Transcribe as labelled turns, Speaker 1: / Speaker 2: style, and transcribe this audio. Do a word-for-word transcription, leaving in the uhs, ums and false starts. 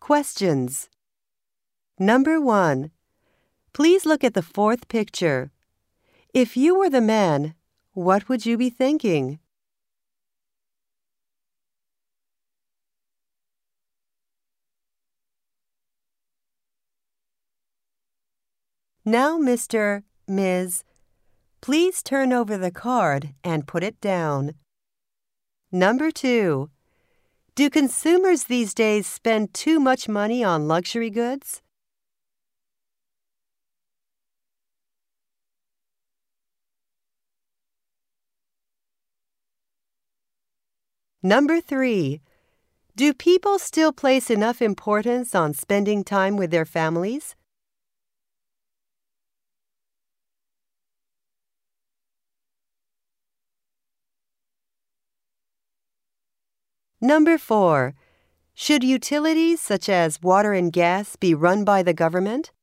Speaker 1: Questions. Number one. Please look at the fourth picture. If you were the man, what would you be thinking? Now, Mister Miz, please turn over the card and put it down. Number two. Do consumers these days spend too much money on luxury goods? Number three. Do people still place enough importance on spending time with their families? Number four. Should utilities such as water and gas be run by the government?